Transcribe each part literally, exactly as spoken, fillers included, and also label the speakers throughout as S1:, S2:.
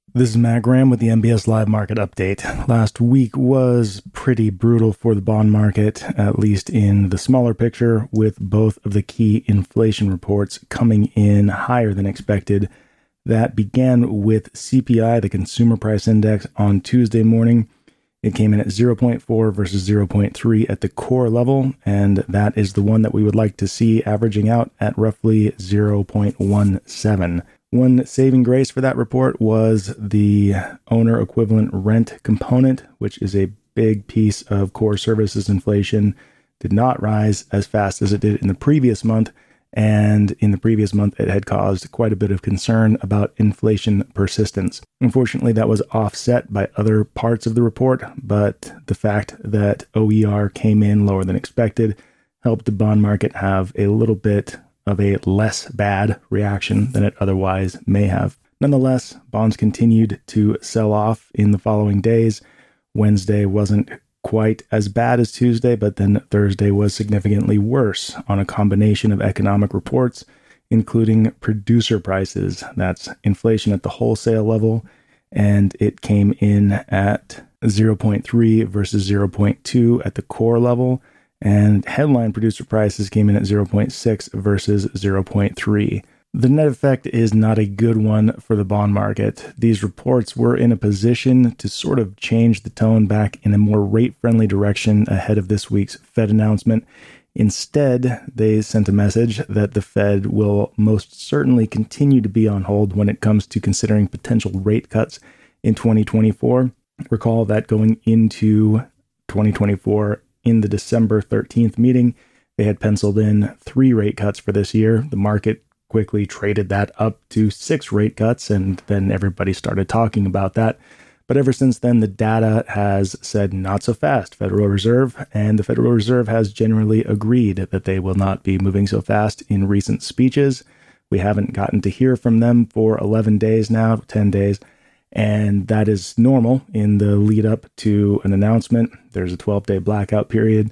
S1: This is Matt Graham with the M B S Live Market Update. Last week was pretty brutal for the bond market, at least in the smaller picture, with both of the key inflation reports coming in higher than expected. That began with C P I, the Consumer Price Index, on Tuesday morning. It came in at zero point four versus zero point three at the core level, and that is the one that we would like to see averaging out at roughly zero point one seven. One saving grace for that report was the owner equivalent rent component, which is a big piece of core services inflation, did not rise as fast as it did in the previous month. And in the previous month, it had caused quite a bit of concern about inflation persistence. Unfortunately, that was offset by other parts of the report, but the fact that O E R came in lower than expected helped the bond market have a little bit of a less bad reaction than it otherwise may have. Nonetheless, bonds continued to sell off in the following days. Wednesday wasn't quite as bad as Tuesday, but then Thursday was significantly worse on a combination of economic reports, including producer prices. That's inflation at the wholesale level, and it came in at zero point three versus zero point two at the core level. And headline producer prices came in at zero point six versus zero point three. The net effect is not a good one for the bond market. These reports were in a position to sort of change the tone back in a more rate-friendly direction ahead of this week's Fed announcement. Instead, they sent a message that the Fed will most certainly continue to be on hold when it comes to considering potential rate cuts in twenty twenty-four. Recall that going into twenty twenty-four, in the December thirteenth meeting, they had penciled in three rate cuts for this year. The market quickly traded that up to six rate cuts, and then everybody started talking about that. But ever since then, the data has said not so fast, Federal Reserve, and the Federal Reserve has generally agreed that they will not be moving so fast in recent speeches. We haven't gotten to hear from them for eleven days now, ten days. And that is normal in the lead up to an announcement. There's a twelve-day blackout period,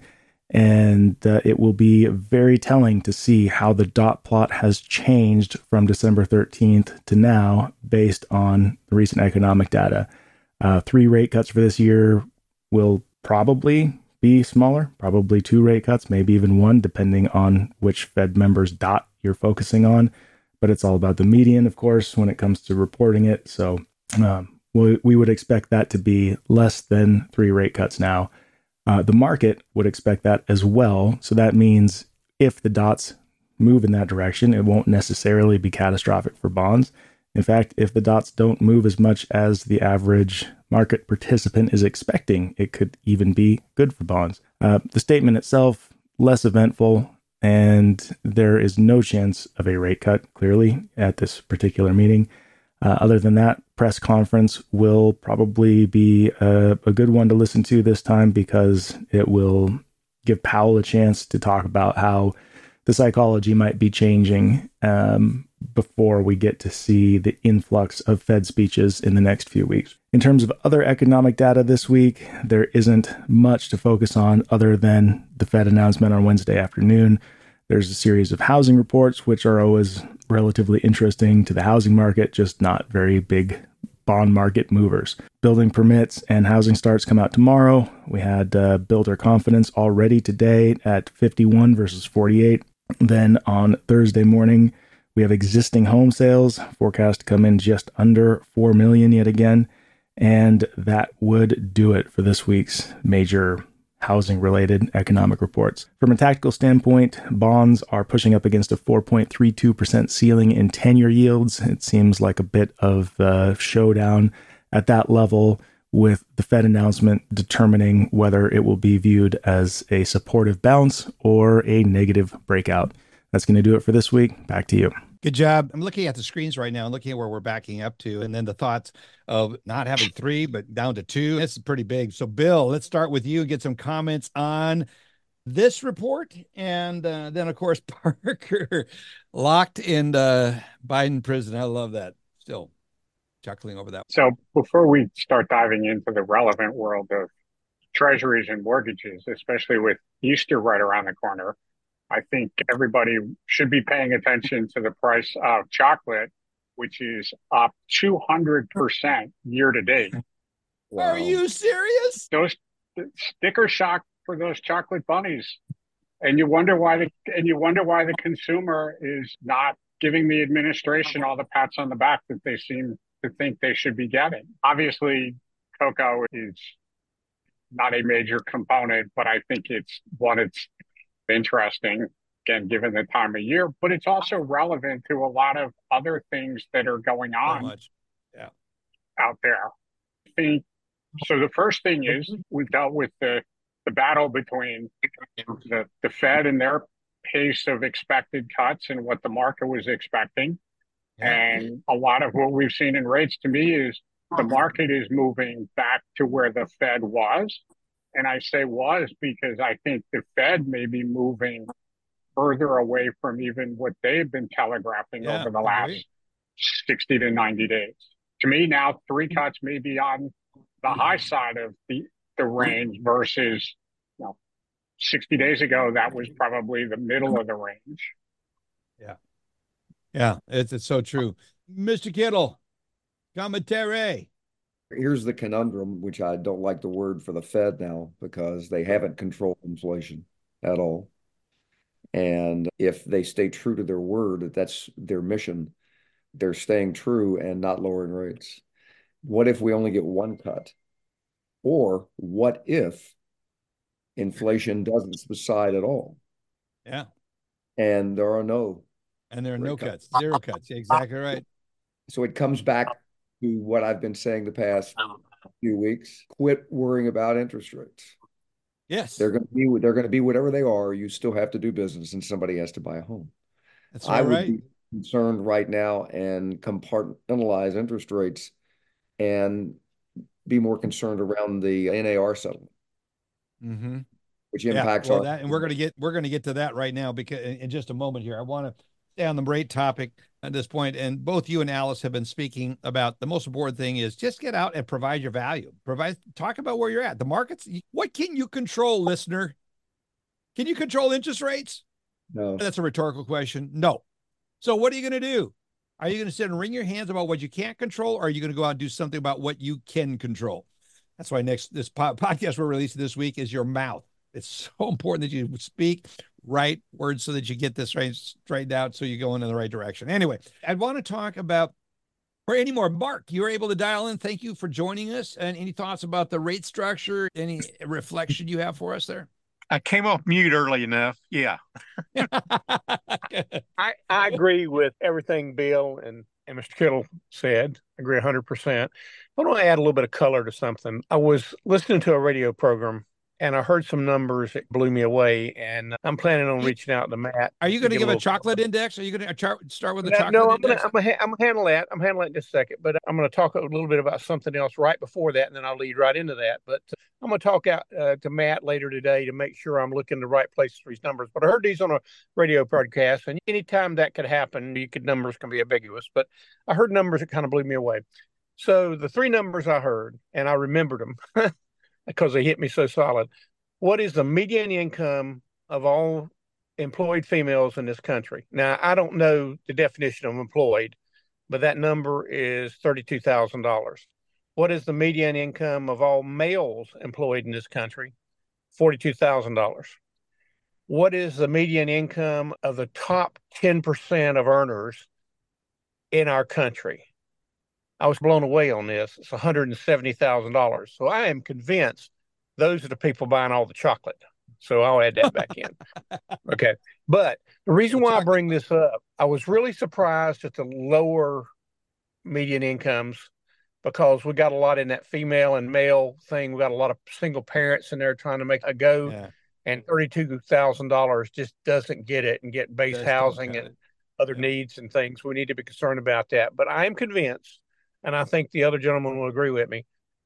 S1: and uh, it will be very telling to see how the dot plot has changed from December thirteenth to now based on the recent economic data. Uh, three rate cuts for this year will probably be smaller, probably two rate cuts, maybe even one, depending on which Fed member's dot you're focusing on. But it's all about the median, of course, when it comes to reporting it. So Um, we, we would expect that to be less than three rate cuts now. Uh, the market would expect that as well. So that means if the dots move in that direction, it won't necessarily be catastrophic for bonds. In fact, if the dots don't move as much as the average market participant is expecting, it could even be good for bonds. Uh, the statement itself, less eventful, and there is no chance of a rate cut, clearly, at this particular meeting. Uh, other than that, press conference will probably be a, a good one to listen to this time because it will give Powell a chance to talk about how the psychology might be changing um, before we get to see the influx of Fed speeches in the next few weeks. In terms of other economic data this week, there isn't much to focus on other than the Fed announcement on Wednesday afternoon. There's a series of housing reports, which are always relatively interesting to the housing market, just not very big bond market movers. Building permits and housing starts come out tomorrow. We had uh, builder confidence already today at fifty-one versus forty-eight. Then on Thursday morning, we have existing home sales forecast to come in just under four million yet again. And that would do it for this week's major housing-related economic reports. From a tactical standpoint, bonds are pushing up against a four point three two percent ceiling in ten-year yields. It seems like a bit of a showdown at that level, with the Fed announcement determining whether it will be viewed as a supportive bounce or a negative breakout. That's going to do it for this week. Back to you.
S2: Good job. I'm looking at the screens right now and looking at where we're backing up to, and then the thoughts of not having three, but down to two. It's pretty big. So, Bill, let's start with you and get some comments on this report. And uh, then, of course, Parker locked in uh, Biden prison. I love that. Still chuckling over that.
S3: So, before we start diving into the relevant world of treasuries and mortgages, especially with Easter right around the corner, I think everybody should be paying attention to the price of chocolate which is up two hundred percent year to date.
S2: Wow. Are you serious?
S3: Those sticker shock for those chocolate bunnies. And you wonder why the and you wonder why the consumer is not giving the administration all the pats on the back that they seem to think they should be getting. Obviously, cocoa is not a major component, but I think it's one it's interesting, again, given the time of year, but it's also relevant to a lot of other things that are going on
S2: so much. Yeah.
S3: out there. I think, so the first thing is we've dealt with the, the battle between the, the Fed and their pace of expected cuts and what the market was expecting. Yeah. And a lot of what we've seen in rates to me is the market is moving back to where the Fed was. And I say was because I think the Fed may be moving further away from even what they've been telegraphing yeah, over the last sixty to ninety days. To me now, three cuts may be on the high side of the, the range versus, you know, sixty days ago, that was probably the middle of the range.
S2: Yeah. Yeah, it's, it's so true. Mister Kittle, commentary.
S4: Here's the conundrum, which I don't like the word for the Fed now because they haven't controlled inflation at all. And if they stay true to their word, that that's their mission, they're staying true and not lowering rates. What if we only get one cut? Or what if inflation doesn't subside at all?
S2: Yeah.
S4: And there are no.
S2: And there are no cuts, cuts. Zero cuts. Yeah, exactly right.
S4: So it comes back to what I've been saying the past few weeks. Quit worrying about interest rates.
S2: Yes.
S4: They're going to be they're going to be whatever they are. You still have to do business and somebody has to buy a home.
S2: That's right. I would be
S4: concerned right now and compartmentalize interest rates and be more concerned around the N A R settlement.
S2: Mm-hmm.
S4: Which impacts
S2: yeah, well,
S4: our
S2: that, and we're going to get we're going to get to that right now because in, in just a moment here. I want to stay on the rate topic at this point, and both you and Alice have been speaking about the most important thing is just get out and provide your value. Provide, talk about where you're at. The markets. What can you control, listener? Can you control interest rates?
S4: No.
S2: That's a rhetorical question. No. So what are you going to do? Are you going to sit and wring your hands about what you can't control, or are you going to go out and do something about what you can control? That's why next this po- podcast we're releasing this week is your mouth. It's so important that you speak right words so that you get this right straightened out so you're going in the right direction. Anyway, I want to talk about, or any more, Mark, you were able to dial in. Thank you for joining us. And any thoughts about the rate structure? Any reflection you have for us there?
S5: I came off mute early enough. Yeah. I, I agree with everything Bill and, and Mister Kittle said. I agree one hundred percent. I want to add a little bit of color to something. I was listening to a radio program and I heard some numbers that blew me away, and I'm planning on reaching out to Matt.
S2: Are you going to give a, a chocolate index? Are you going to start with a
S5: no,
S2: chocolate
S5: no, I'm
S2: index?
S5: No, I'm going to handle that. I'm handling it in just a second, but I'm going to talk a little bit about something else right before that, and then I'll lead right into that. But I'm going to talk out uh, to Matt later today to make sure I'm looking in the right places for these numbers. But I heard these on a radio broadcast, and anytime that could happen, you could numbers can be ambiguous. But I heard numbers that kind of blew me away. So the three numbers I heard, and I remembered them because they hit me so solid. What is the median income of all employed females in this country? Now, I don't know the definition of employed, but that number is thirty-two thousand dollars. What is the median income of all males employed in this country? forty-two thousand dollars. What is the median income of the top ten percent of earners in our country? I was blown away on this. It's one hundred seventy thousand dollars. So I am convinced those are the people buying all the chocolate. So I'll add that back in. Okay. But the reason why I bring this up, I was really surprised at the lower median incomes because we got a lot in that female and male thing. We got a lot of single parents in there trying to make a go. Yeah. And thirty-two thousand dollars just doesn't get it and get base That's housing and it. other yeah. needs and things. We need to be concerned about that. But I am convinced, and I think the other gentleman will agree with me,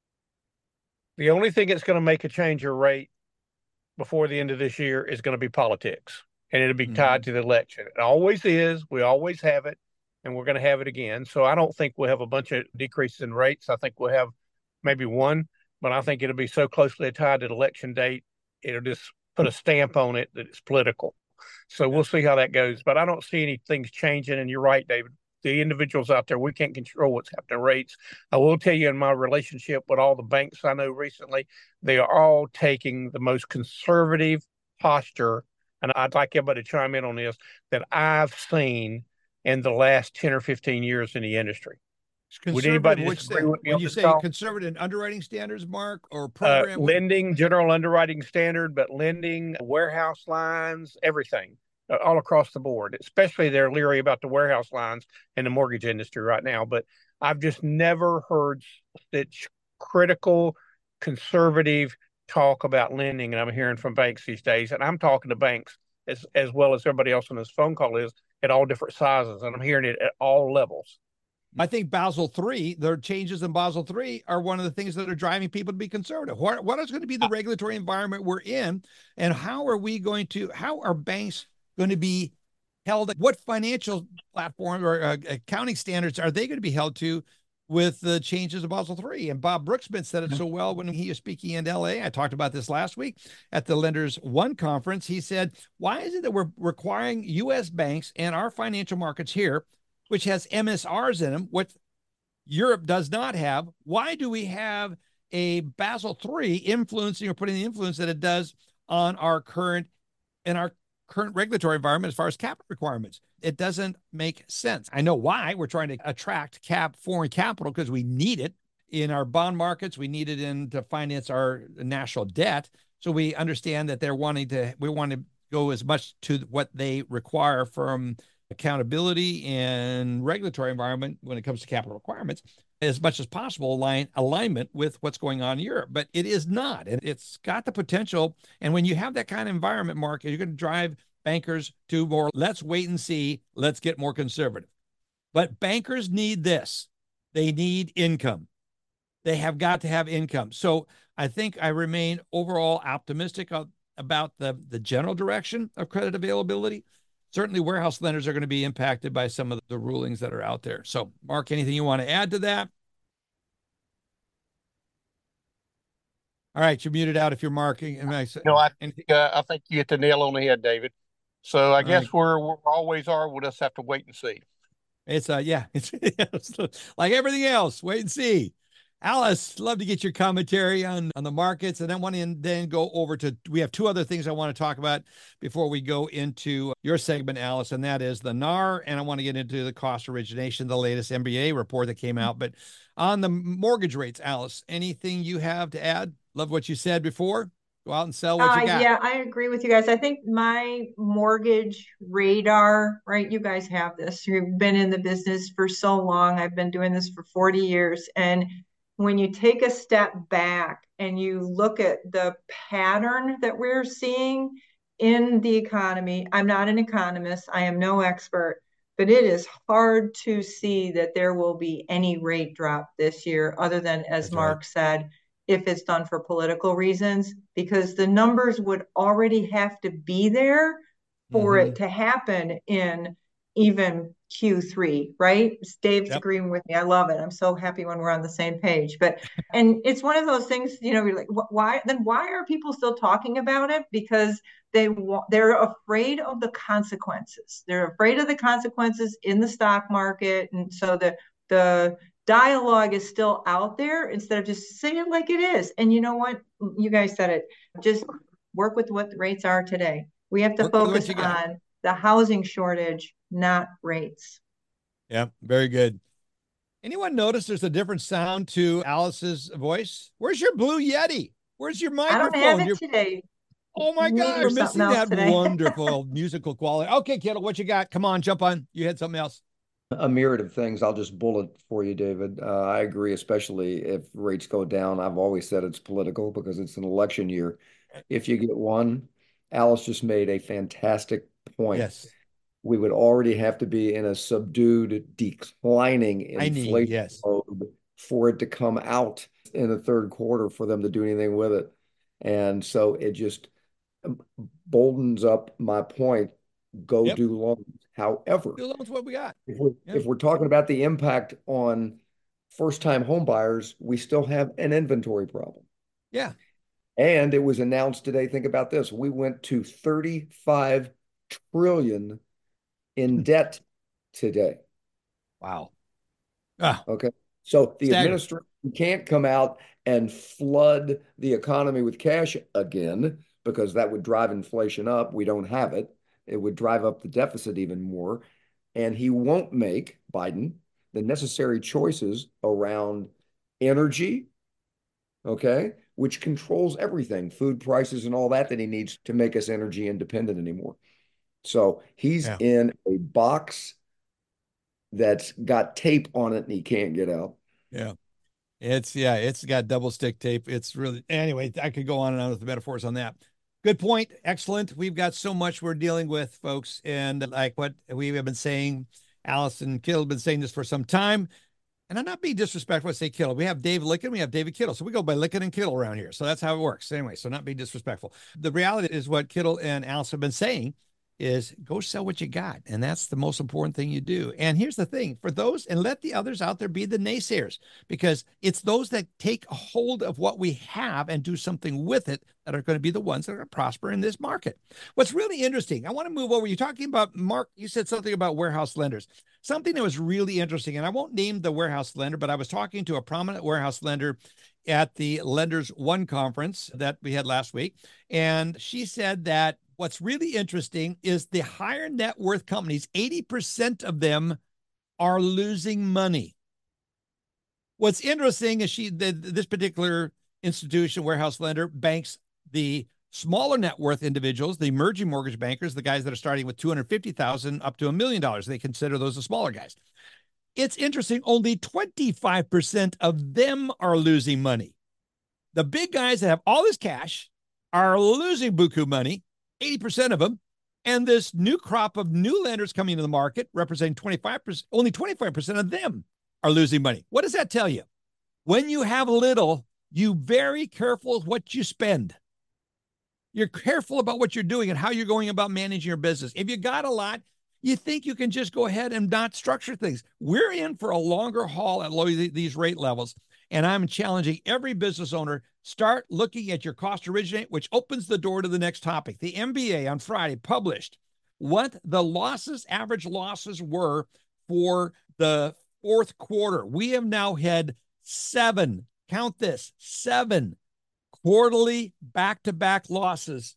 S5: the only thing that's going to make a change your rate before the end of this year is going to be politics, and it'll be mm-hmm. tied to the election. It always is. We always have it, and we're going to have it again. So I don't think we'll have a bunch of decreases in rates. I think we'll have maybe one, but I think it'll be so closely tied to the election date, it'll just put a stamp on it that it's political. So we'll see how that goes. But I don't see any things changing, and you're right, David. the individuals out there, we can't control what's happening to rates. I will tell you, in my relationship with all the banks I know recently, they are all taking the most conservative posture, and I'd like everybody to chime in on this, that I've seen in the last ten or fifteen years in the industry. Would anybody disagree with me
S2: when
S5: on
S2: you
S5: this
S2: say
S5: call?
S2: conservative underwriting standards, Mark, or
S5: Uh,
S2: program?
S5: lending, general underwriting standard, but lending, warehouse lines, everything, uh, all across the board. Especially they're leery about the warehouse lines in the mortgage industry right now. But I've just never heard such critical, conservative talk about lending, and I'm hearing from banks these days. And I'm talking to banks as as well as everybody else on this phone call is, at all different sizes, and I'm hearing it at all levels.
S2: I think Basel three, the changes in Basel three are one of the things that are driving people to be conservative. What, what is going to be the regulatory environment we're in, and how are we going to, how are banks going to be held? What financial platform or uh, accounting standards are they going to be held to with the changes of Basel three? And Bob Brooksmith said it so well when he was speaking in L A. I talked about this last week at the Lenders One conference. He said, why is it that we're requiring U S banks and our financial markets here, which has M S Rs in them, what Europe does not have? Why do we have a Basel three influencing or putting the influence that it does on our current in our current regulatory environment as far as capital requirements? It doesn't make sense. I know why. We're trying to attract cap foreign capital because we need it in our bond markets. We need it in to finance our national debt. So we understand that they're wanting to, we want to go as much to what they require from accountability and regulatory environment when it comes to capital requirements as much as possible align alignment with what's going on in Europe, but it is not. And it's got the potential. And when you have that kind of environment, Mark, you're going to drive bankers to more, let's wait and see, let's get more conservative. But bankers need this. They need income. They have got to have income. So I think I remain overall optimistic about the, the general direction of credit availability. Certainly warehouse lenders are going to be impacted by some of the rulings that are out there. So, Mark, anything you want to add to that? All right, you're muted out if you're marking.
S5: No, I think, uh, I think you hit the nail on the head, David. So I
S2: All
S5: guess
S2: right.
S5: we're, we always are. We'll just have to wait and see.
S2: It's uh, yeah, it's, it's like everything else. Wait and see. Alice, love to get your commentary on, on the markets. And I want to then go over to, we have two other things I want to talk about before we go into your segment, Alice, and that is the N A R. And I want to get into the cost origination, the latest M B A report that came out. But on the mortgage rates, Alice, anything you have to add? Love what you said before. Go out and sell what
S6: Uh,
S2: you got.
S6: yeah, I agree with you guys. I think my mortgage radar, right? You guys have this. You've been in the business for so long. I've been doing this for forty years. And when you take a step back and you look at the pattern that we're seeing in the economy, I'm not an economist, I am no expert, but it is hard to see that there will be any rate drop this year, other than, as
S2: That's
S6: Mark
S2: right.
S6: said, if it's done for political reasons, because the numbers would already have to be there for
S2: Mhm.
S6: it to happen in even Q three, right? Dave's
S2: Yep.
S6: agreeing with me. I love it. I'm so happy when we're on the same page. But, and it's one of those things, you know, you're like, wh- why, then why are people still talking about it? Because they want, they're afraid of the consequences. They're afraid of the consequences in the stock market. And so the, the dialogue is still out there instead of just saying it like it is. And you know what? You guys said it. Just work with what the rates are today. We have to
S2: Work with what
S6: focus
S2: you got.
S6: on the housing shortage, not rates.
S2: Yeah, very good. Anyone notice there's a different sound to Alice's voice? Where's your Blue Yeti? Where's your
S6: I don't have
S2: microphone?
S6: it
S2: You're,
S6: today.
S2: oh my
S6: Me
S2: God,
S6: or
S2: you're
S6: something
S2: missing
S6: else
S2: that
S6: today.
S2: wonderful musical quality. Okay, Kittle, what you got? Come on, jump on. You had something else.
S4: A myriad of things. I'll just bullet for you, David. Uh, I agree, especially if rates go down. I've always said it's political because it's an election year. If you get one, Alice just made a fantastic point.
S2: Yes.
S4: We would already have to be in a subdued, declining
S2: I need,
S4: inflation
S2: yes.
S4: mode for it to come out in the third quarter for them to do anything with it. And so it just boldens up my point. Go
S2: Yep.
S4: do loans. However,
S2: Do loans what we got.
S4: if we're,
S2: Yeah.
S4: if we're talking about the impact on first-time home buyers, we still have an inventory problem.
S2: Yeah.
S4: And it was announced today, think about this, we went to thirty-five trillion in debt today.
S2: Wow. Ah,
S4: Okay. So the
S2: staggering.
S4: administration can't come out and flood the economy with cash again because that would drive inflation up. We don't have it. It would drive up the deficit even more. And he won't make, Biden, the necessary choices around energy, okay, which controls everything, food prices and all that, that he needs to make us energy independent anymore. So he's
S2: Yeah.
S4: in a box that's got tape on it and he can't get out.
S2: Yeah. It's, yeah, it's got double stick tape. It's really, anyway, I could go on and on with the metaphors on that. Good point. Excellent. We've got so much we're dealing with, folks. And like what we have been saying, Allison Kittle have been saying this for some time. And I'm not being disrespectful to say Kittle. We have Dave Licken, we have David Kittle. So we go by Licken and Kittle around here. So that's how it works. Anyway, so not being disrespectful. The reality is what Kittle and Allison have been saying is go sell what you got. And that's the most important thing you do. And here's the thing for those, and let the others out there be the naysayers, because it's those that take a hold of what we have and do something with it that are going to be the ones that are going to prosper in this market. What's really interesting, I want to move over. You're talking about, Mark, you said something about warehouse lenders. Something that was really interesting, and I won't name the warehouse lender, but I was talking to a prominent warehouse lender at the Lenders One conference that we had last week. And she said that what's really interesting is the higher net worth companies, eighty percent of them are losing money. What's interesting is she, the, this particular institution, warehouse lender, banks the smaller net worth individuals, the emerging mortgage bankers, the guys that are starting with two hundred fifty thousand dollars up to a million dollars. They consider those the smaller guys. It's interesting. Only twenty-five percent of them are losing money. The big guys that have all this cash are losing buku money, eighty percent of them. And this new crop of new lenders coming into the market, representing twenty-five percent, only twenty-five percent of them are losing money. What does that tell you? When you have little, you very careful with what you spend. You're careful about what you're doing and how you're going about managing your business. If you got a lot, you think you can just go ahead and not structure things. We're in for a longer haul at low these rate levels. And I'm challenging every business owner, start looking at your cost to originate, which opens the door to the next topic. The M B A on Friday published what the losses, average losses were for the fourth quarter. We have now had seven, count this, seven quarterly back-to-back losses.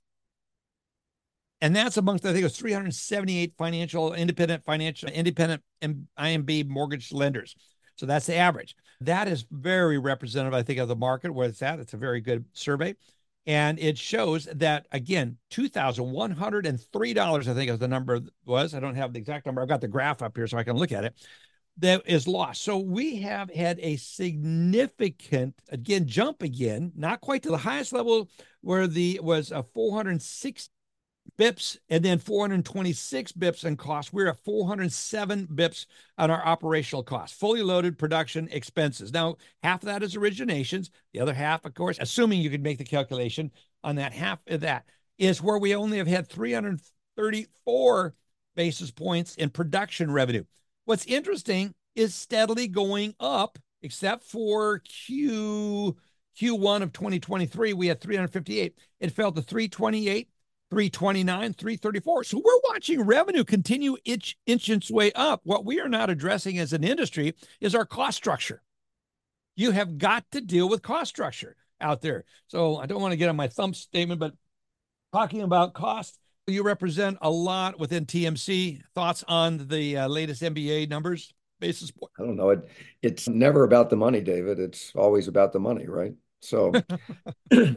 S2: And that's amongst, I think it was three hundred seventy-eight financial, independent financial, independent I M B mortgage lenders. So that's the average. That is very representative, I think, of the market where it's at. It's a very good survey. And it shows that, again, two thousand one hundred three dollars, I think is the number was. I don't have the exact number. I've got the graph up here so I can look at it. That is lost. So we have had a significant, again, jump again, not quite to the highest level where the was a four hundred six bips and then four hundred twenty-six bips in cost. We're at four hundred seven bips on our operational costs, fully loaded production expenses. Now, half of that is originations. The other half, of course, assuming you could make the calculation on that, half of that is where we only have had three hundred thirty-four basis points in production revenue. What's interesting is steadily going up, except for Q, Q1 of twenty twenty-three, we had three hundred fifty-eight. It fell to three twenty-eight, three twenty-nine, three thirty-four. So we're watching revenue continue inch, inch its way up. What we are not addressing as an industry is our cost structure. You have got to deal with cost structure out there. So I don't want to get on my thumb statement, but talking about cost, you represent a lot within T M C. Thoughts on the uh, latest M B A numbers, basis point?
S4: I don't know. It, it's never about the money, David. It's always about the money, right? So,
S2: yeah,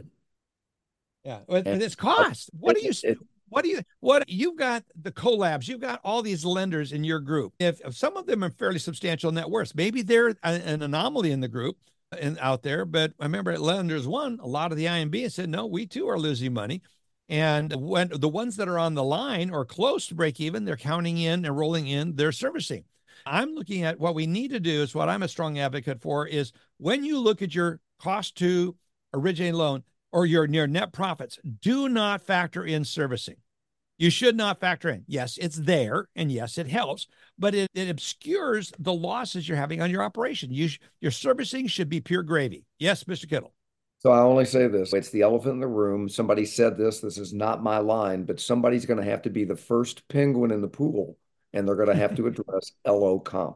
S2: but it's cost. What do you? It, what do you? What you've got the collabs? You've got all these lenders in your group. If, if some of them are fairly substantial net worths, maybe they're a, an anomaly in the group and out there. But I remember at Lenders One, a lot of the I M B said, no, we too are losing money. And when the ones that are on the line or close to break even, they're counting in and rolling in their servicing. I'm looking at what we need to do is what I'm a strong advocate for is when you look at your cost to originate loan or your near net profits, do not factor in servicing. You should not factor in. Yes, it's there. And yes, it helps, but it, it obscures the losses you're having on your operation. You sh- your servicing should be pure gravy. Yes, Mister Kittle.
S4: So I only say this, it's the elephant in the room. Somebody said this, this is not my line, but somebody's going to have to be the first penguin in the pool, and they're going to have to address L O comp.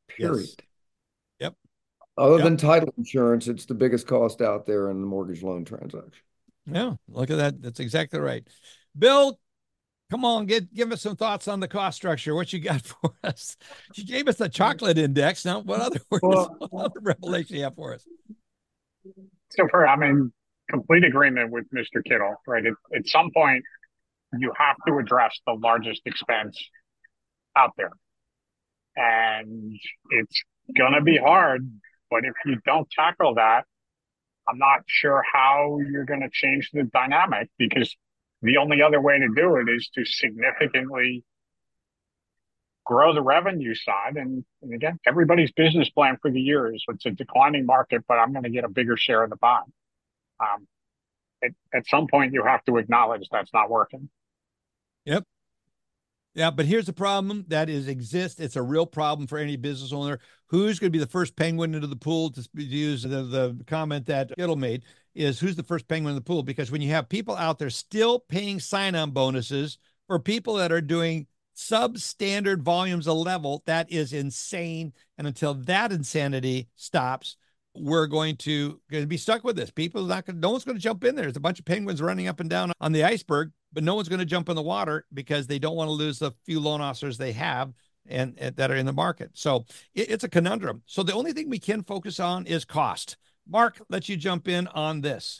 S4: period.
S2: Yes. Yep.
S4: Other
S2: Yep.
S4: than title insurance, it's the biggest cost out there in the mortgage loan transaction.
S2: Yeah, look at that. That's exactly right. Bill, come on, get give us some thoughts on the cost structure. What you got for us? You gave us the chocolate index. Now, what other,
S3: Well,
S2: what other revelation you have for us?
S3: so for I'm in complete agreement with Mister Kittle, right? At, at some point, you have to address the largest expense out there. And it's gonna be hard, but if you don't tackle that, I'm not sure how you're gonna change the dynamic, because the only other way to do it is to significantly grow the revenue side. And, and again, everybody's business plan for the year is it's a declining market, but I'm going to get a bigger share of the pie. Um, at, at some point, you have to acknowledge that's not working.
S2: Yep. Yeah, but here's the problem that is exists. It's a real problem for any business owner. Who's going to be the first penguin into the pool, to use the, the comment that Kittle made, is who's the first penguin in the pool? Because when you have people out there still paying sign-on bonuses for people that are doing substandard volumes of level, that is insane. And until that insanity stops, we're going to, going to be stuck with this. People are not going, no one's going to jump in there. There's a bunch of penguins running up and down on the iceberg, but no one's going to jump in the water because they don't want to lose the few loan officers they have and, and that are in the market. So it, it's a conundrum. So the only thing we can focus on is cost. Mark, let you jump in on this.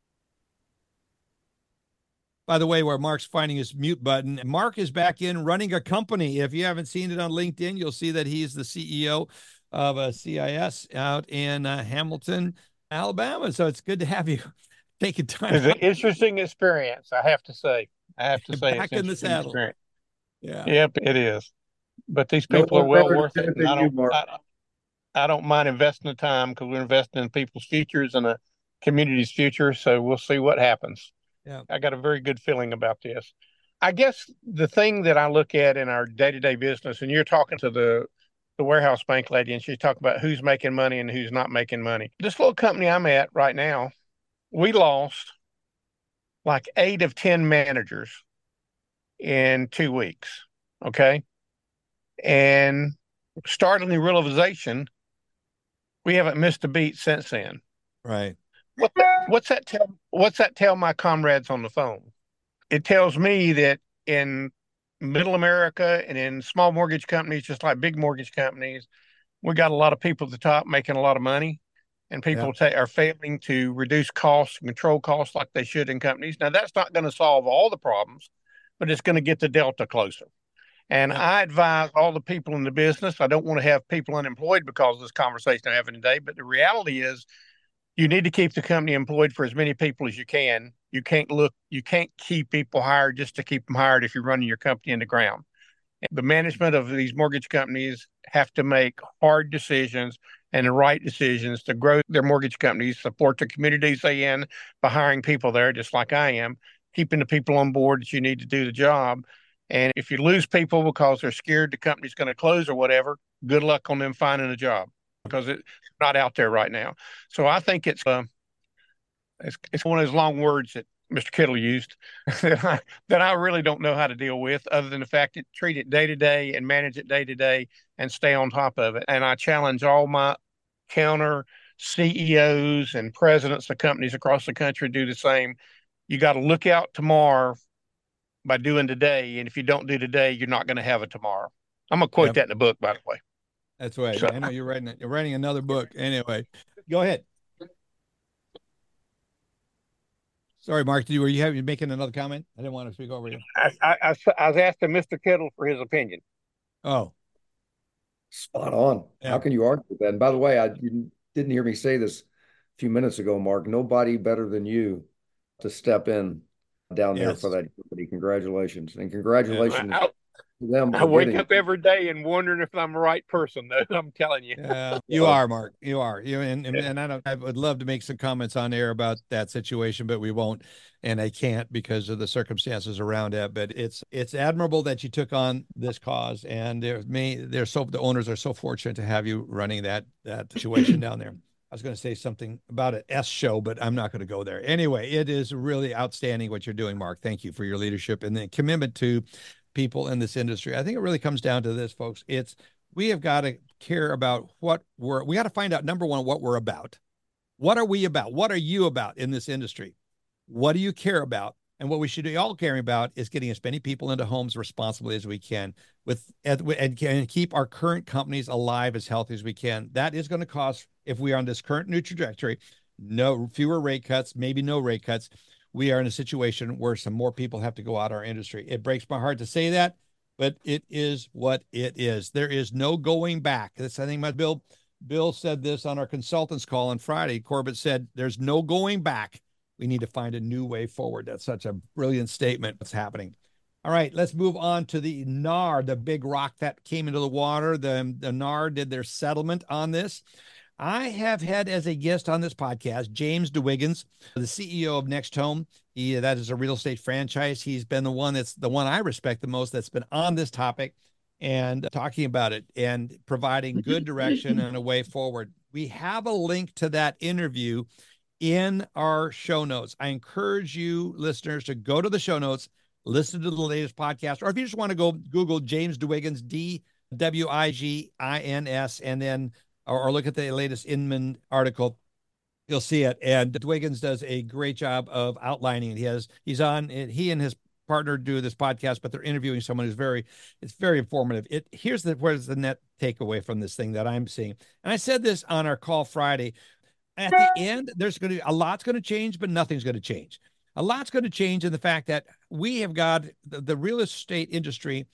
S2: By the way, where Mark's finding his mute button, Mark is back in running a company. If you haven't seen it on LinkedIn, you'll see that he's the C E O of a C I S out in uh, Hamilton, Alabama. So it's good to have you taking time.
S5: It's an interesting experience, I have to say. I have to say,
S2: back
S5: it's
S2: in the saddle.
S5: Experience.
S2: Yeah.
S5: Yep, it is. But these
S4: No
S5: people are
S4: one
S5: well
S4: better
S5: worth it.
S4: than
S5: And I
S4: you,
S5: don't,
S4: Mark.
S5: I, I don't mind investing the time, because we're investing in people's futures and the community's future. So we'll see what happens.
S2: Yeah.
S5: I got a very good feeling about this. I guess the thing that I look at in our day-to-day business, and you're talking to the, the warehouse bank lady, and she's talking about who's making money and who's not making money. This little company I'm at right now, we lost like eight of ten managers in two weeks. Okay. And startling realization, we haven't missed a beat since then.
S2: Right.
S5: What the, what's that tell? What's that tell my comrades on the phone? It tells me that in middle America and in small mortgage companies, just like big mortgage companies, we got a lot of people at the top making a lot of money, and people
S2: Yeah.
S5: ta- are failing to reduce costs, control costs like they should in companies. Now, that's not going to solve all the problems, but it's going to get the delta closer. And
S2: Yeah.
S5: I advise all the people in the business, I don't want to have people unemployed because of this conversation I'm having today, but the reality is you need to keep the company employed for as many people as you can. You can't look, you can't keep people hired just to keep them hired if you're running your company in the ground. The management of these mortgage companies have to make hard decisions and the right decisions to grow their mortgage companies, support the communities they in by hiring people there, just like I am, keeping the people on board that you need to do the job. And if you lose people because they're scared the company's going to close or whatever, good luck on them finding a job, because it's not out there right now. So I think it's uh, it's, it's one of those long words that Mister Kittle used that I, that I really don't know how to deal with, other than the fact that treat it day to day and manage it day to day and stay on top of it. And I challenge all my counter C E Os and presidents of companies across the country to do the same. You got to look out tomorrow by doing today. And if you don't do today, you're not going to have a tomorrow. I'm going to quote
S2: Yep.
S5: that in the book, by the way.
S2: That's right.
S5: So-
S2: I know you're writing you're writing another book. Anyway, go ahead. Sorry, Mark. Did you, were you having making another comment? I didn't want to speak over you.
S5: I, I, I, I was asking Mister Kittle for his opinion.
S2: Oh,
S4: Spot on.
S2: Yeah.
S4: How can you argue with that? And by the way, I didn't, didn't hear me say this a few minutes ago, Mark. Nobody better than you to step in down there
S2: Yes.
S4: for that company. Congratulations. And congratulations
S5: I,
S4: to them.
S5: I
S4: for
S5: wake
S4: getting-
S5: up every day and wondering if I'm the right person, though. I'm telling you.
S2: yeah, you are, Mark. You are. You and and, and I don't. I would love to make some comments on air about that situation, but we won't, and I can't because of the circumstances around it. But it's it's admirable that you took on this cause, and there may they're so the owners are so fortunate to have you running that that situation down there. I was going to say something about an S show, but I'm not going to go there. Anyway, it is really outstanding what you're doing, Mark. Thank you for your leadership and the commitment to people in this industry. I think it really comes down to this, folks. It's we have got to care about what we're, we got to find out, number one, what we're about. What are we about? What are you about in this industry? What do you care about? And what we should be all caring about is getting as many people into homes responsibly as we can with and, and keep our current companies alive as healthy as we can. That is going to cost, if we are on this current new trajectory, no fewer rate cuts, maybe no rate cuts, we are in a situation where some more people have to go out of our industry. It breaks my heart to say that, but it is what it is. There is no going back. That's, I think my Bill, Bill said this on our consultants call on Friday. Corbett said, there's no going back. We need to find a new way forward. That's such a brilliant statement. What's happening? All right, let's move on to the N A R, the big rock that came into the water. The, the N A R did their settlement on this. I have had as a guest on this podcast, James DeWiggins, the C E O of Next Home. He, that is a real estate franchise. He's been the one that's the one I respect the most that's been on this topic and talking about it and providing good direction and a way forward. We have a link to that interview in our show notes. I encourage you listeners to go to the show notes, listen to the latest podcast, or if you just want to go Google James DeWiggins, D W I G I N S, and then, or, or look at the latest Inman article, you'll see it. And DeWiggins does a great job of outlining it. He has, he's on, he and his partner do this podcast, but they're interviewing someone who's very, it's very informative. It, here's the, where's the net takeaway from this thing that I'm seeing. And I said this on our call Friday. At the end, there's going to be a lot's going to change, but nothing's going to change. A lot's going to change in the fact that we have got the, the real estate industry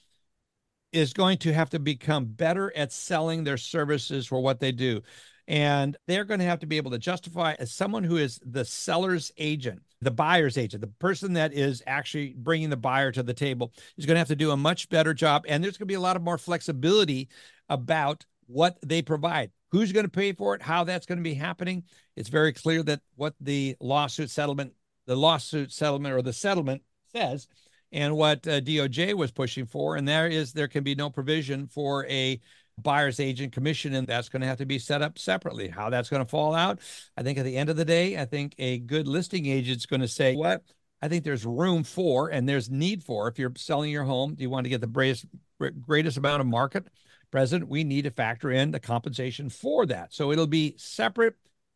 S2: is going to have to become better at selling their services for what they do. And they're going to have to be able to justify, as someone who is the seller's agent, the buyer's agent, the person that is actually bringing the buyer to the table, is going to have to do a much better job. And there's going to be a lot of more flexibility about what they provide. Who's going to pay for it, how that's going to be happening. It's very clear that what the lawsuit settlement, the lawsuit settlement or the settlement says, and what uh, D O J was pushing for, and there is, there can be no provision for a buyer's agent commission, and that's going to have to be set up separately. How that's going to fall out, I think at the end of the day, I think a good listing agent's going to say, what? I think there's room for, and there's need for, if you're selling your home, do you want to get the greatest, greatest amount of market present, we need to factor in the compensation for that. So it'll be separate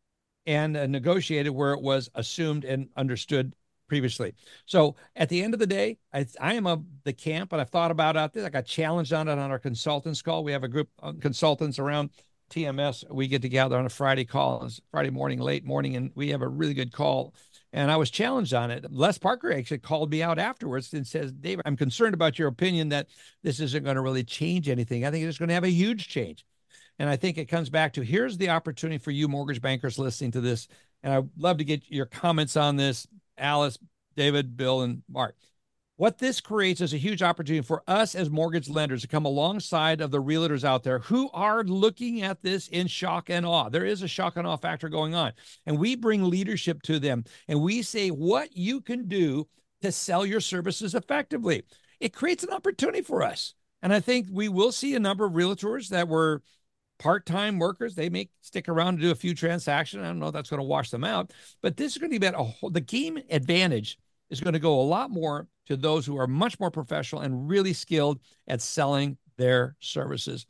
S2: and uh, negotiated where it was assumed and understood previously. So at the end of the day, I, I am of the camp, and I've thought about out there. I got challenged on it on our consultants call. We have a group of consultants around T M S. We get together on a Friday call, it's Friday morning, late morning, and we have a really good call. And I was challenged on it. Les Parker actually called me out afterwards and says, David, I'm concerned about your opinion that this isn't going to really change anything. I think it's going to have a huge change. And I think it comes back to, here's the opportunity for you mortgage bankers listening to this. And I'd love to get your comments on this, Alice, David, Bill, and Mark. What this creates is a huge opportunity for us as mortgage lenders to come alongside of the realtors out there who are looking at this in shock and awe. There is a shock and awe factor going on. And we bring leadership to them, and we say what you can do to sell your services effectively. It creates an opportunity for us. And I think we will see a number of realtors that were part-time workers. They may stick around to do a few transactions. I don't know if that's going to wash them out, but this is going to be about a whole, the game advantage is going to go a lot more to those who are much more professional and really skilled at selling their services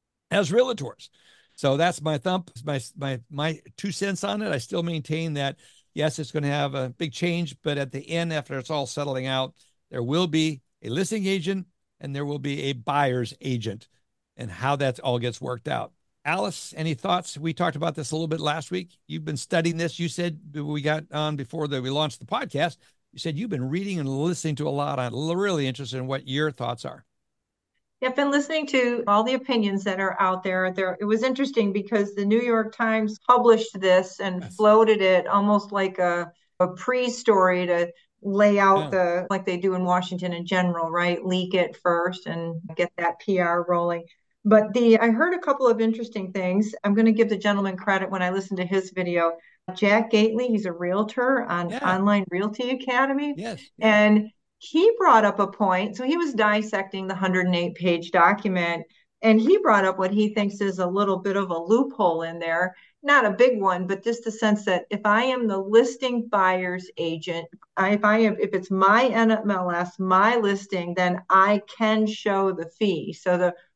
S2: as realtors. So that's my thump, my, my, my two cents on it. I still maintain that, yes, it's going to have a big change, but at the end, after it's all settling out, there will be a listing agent and there will be a buyer's agent, and how that all gets worked out. Alice, any thoughts? We talked about this a little bit last week. You've been studying this. You said we got on before the, we launched the podcast. You said you've been reading and listening to a lot. I'm really interested in what your thoughts are.
S6: Yeah, I've been listening to all the opinions that are out there. There, it was interesting because the New York Times published this and yes. floated it almost like a, a pre-story to lay out yeah. the, like they do in Washington in general, right? Leak it first and get that P R rolling. But the I heard a couple of interesting things. I'm going to give the gentleman credit when I listened to his video. Jack Gately, he's a realtor on yeah. Online Realty Academy.
S2: Yes, yes.
S6: And he brought up a point. So he was dissecting the one hundred eight page document, and he brought up what he thinks is a little bit of a loophole in there. Not a big one, but just the sense that if I am the listing buyer's agent, I, if I am, if it's my N M L S, my listing, then I can show the fee. So the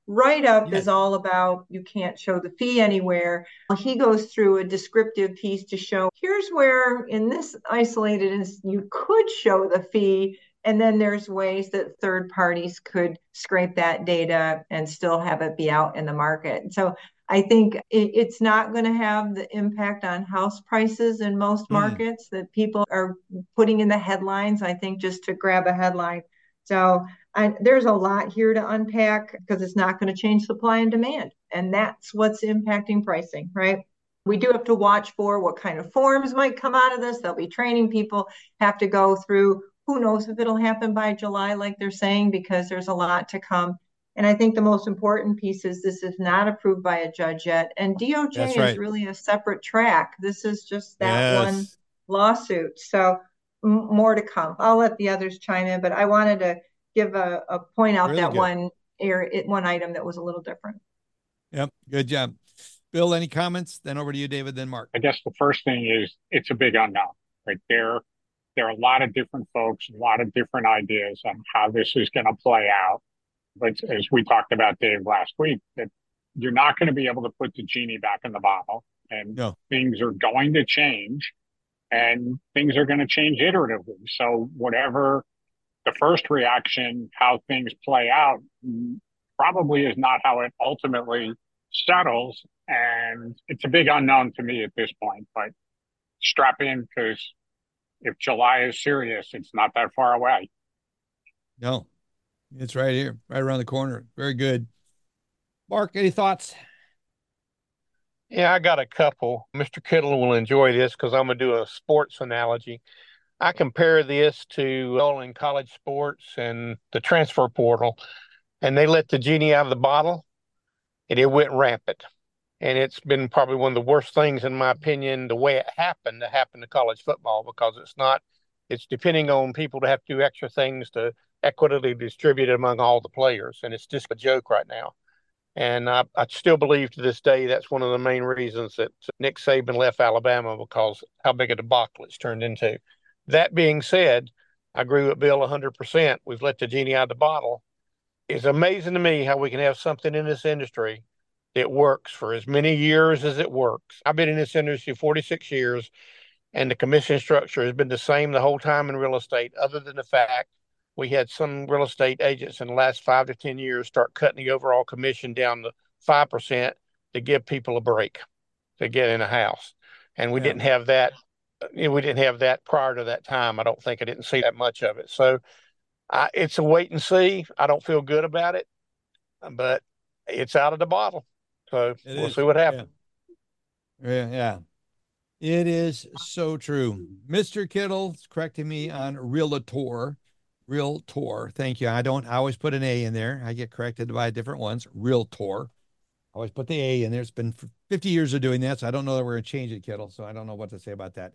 S6: write-up
S2: Yes.
S6: is all about you can't show the fee anywhere. He goes through a descriptive piece to show here's where in this isolated instance you could show the fee, and then there's ways that third parties could scrape that data and still have it be out in the market. So I think it, it's not going to have the impact on house prices in most markets mm. that people are putting in the headlines, I think, just to grab a headline. So I, there's a lot here to unpack because it's not going to change supply and demand. And that's what's impacting pricing, right? We do have to watch for what kind of forms might come out of this. They'll be training people, have to go through. Who knows if it'll happen by July, like they're saying, because there's a lot to come. And I think the most important piece is this is not approved by a judge yet. And D O J That's right. is really a separate track. This is just that yes. one lawsuit. So m- more to come. I'll let the others chime in, but I wanted to give a, a point out really that good. one area, one item that was a little different.
S2: Yep. Good job. Bill, any comments? Then over to you, David, then Mark.
S3: I guess the first thing is it's a big unknown right there. There are a lot of different folks, a lot of different ideas on how this is going to play out. But as we talked about, Dave, last week, that you're not going to be able to put the genie back in the bottle, and no. things are going to change, and things are going to change iteratively. So whatever the first reaction, how things play out, probably is not how it ultimately settles. And it's a big unknown to me at this point, but strap in, because if July is serious, it's not that far away.
S2: No. It's right here, right around the corner. Very good. Mark, any thoughts?
S5: Yeah, I got a couple. Mister Kittle will enjoy this because I'm going to do a sports analogy. I compare this to all in college sports and the transfer portal, and they let the genie out of the bottle, and it went rampant. And it's been probably one of the worst things, in my opinion, the way it happened to happen to college football, because it's not, it's depending on people to have to do extra things to equitably distributed among all the players, and it's just a joke right now. And I, I still believe to this day that's one of the main reasons that Nick Saban left Alabama, because how big a debacle it's turned into. That being said, I agree with Bill one hundred percent. We've let the genie out of the bottle. It's amazing to me how we can have something in this industry that works for as many years as it works. I've been in this industry forty-six years, and the commission structure has been the same the whole time in real estate, other than the fact we had some real estate agents in the last five to ten years start cutting the overall commission down to five percent to give people a break to get in a house. And we yeah. didn't have that. You know, we didn't have that prior to that time. I don't think I didn't see that much of it. So I, it's a wait and see. I don't feel good about it, but it's out of the bottle. So it we'll is. see what happens.
S2: Yeah. yeah, yeah. It is so true. Mister Kittle's correcting me on Realtor. Realtor. Thank you. I don't I always put an A in there. I get corrected by different ones. Realtor. I always put the A in there. It's been fifty years of doing that, so I don't know that we're going to change it, Kittle. So I don't know what to say about that.